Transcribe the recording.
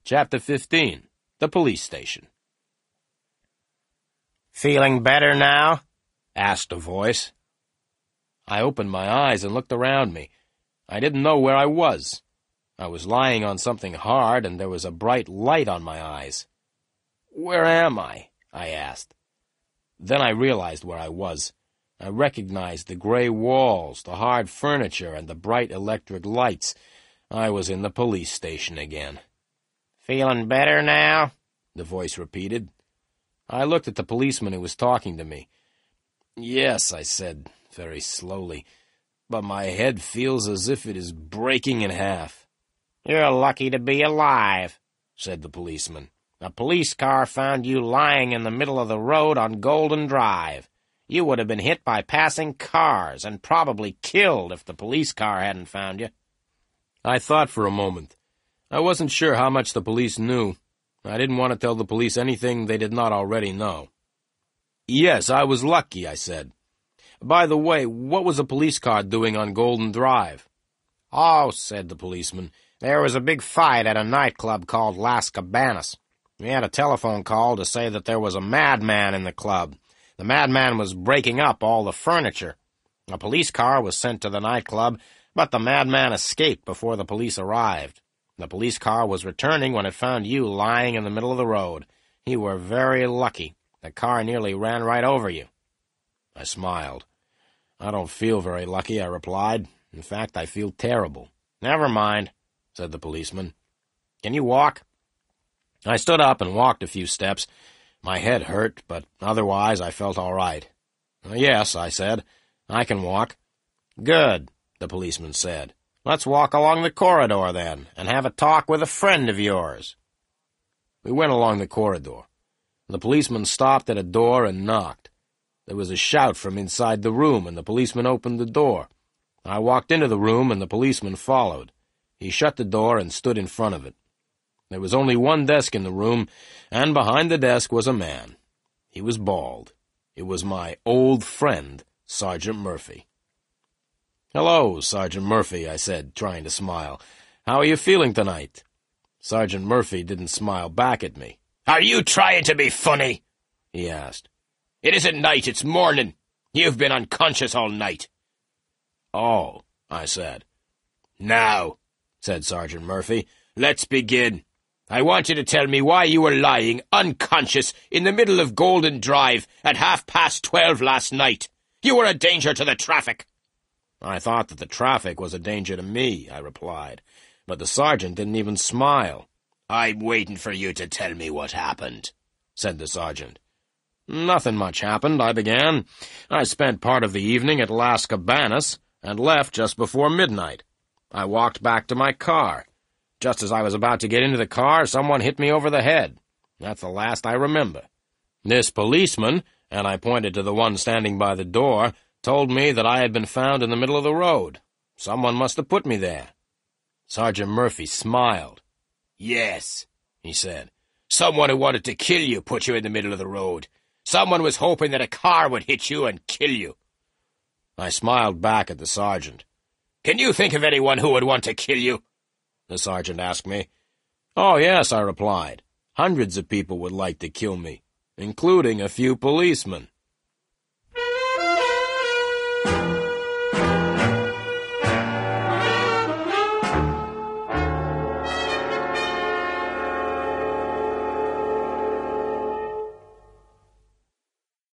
Chapter 15. The Police Station. "Feeling better now?" asked a voice. I opened my eyes and looked around me. I didn't know where I was. I was lying on something hard, and there was a bright light on my eyes. "Where am I?" I asked. Then I realized where I was. I recognized the gray walls, the hard furniture, and the bright electric lights. I was in the police station again. "Feeling better now?" the voice repeated. I looked at the policeman who was talking to me. "Yes," I said, very slowly, "but my head feels as if it is breaking in half." "You're lucky to be alive," said the policeman. "A police car found you lying in the middle of the road on Golden Drive. You would have been hit by passing cars and probably killed if the police car hadn't found you." I thought for a moment. I wasn't sure how much the police knew. I didn't want to tell the police anything they did not already know. "Yes, I was lucky," I said. "By the way, what was a police car doing on Golden Drive?" "Oh," said the policeman, "there was a big fight at a nightclub called Las Cabanas. We had a telephone call to say that there was a madman in the club. The madman was breaking up all the furniture. A police car was sent to the nightclub, but the madman escaped before the police arrived. The police car was returning when it found you lying in the middle of the road. You were very lucky. The car nearly ran right over you." I smiled. "I don't feel very lucky," I replied. "In fact, I feel terrible." "Never mind," said the policeman. "Can you walk?" I stood up and walked a few steps. My head hurt, but otherwise I felt all right. "Yes," I said, "I can walk." "Good," the policeman said. "Let's walk along the corridor, then, and have a talk with a friend of yours." We went along the corridor. The policeman stopped at a door and knocked. There was a shout from inside the room, and the policeman opened the door. I walked into the room, and the policeman followed. He shut the door and stood in front of it. There was only one desk in the room, and behind the desk was a man. He was bald. It was my old friend, Sergeant Murphy. "Hello, Sergeant Murphy," I said, trying to smile. "How are you feeling tonight?" Sergeant Murphy didn't smile back at me. "Are you trying to be funny?" he asked. "It isn't night, it's morning. You've been unconscious all night." "Oh," I said. "Now," said Sergeant Murphy, "let's begin. I want you to tell me why you were lying unconscious in the middle of Golden Drive at 12:30 last night. You were a danger to the traffic." "I thought that the traffic was a danger to me," I replied, but the sergeant didn't even smile. "I'm waiting for you to tell me what happened," said the sergeant. "Nothing much happened," I began. "I spent part of the evening at Las Cabanas and left just before midnight. I walked back to my car. Just as I was about to get into the car, someone hit me over the head. That's the last I remember. This policeman," and I pointed to the one standing by the door, "told me that I had been found in the middle of the road. Someone must have put me there." Sergeant Murphy smiled. "Yes," he said. "Someone who wanted to kill you put you in the middle of the road. Someone was hoping that a car would hit you and kill you." I smiled back at the sergeant. "Can you think of anyone who would want to kill you?" the sergeant asked me. "Oh, yes," I replied. "Hundreds of people would like to kill me, including a few policemen."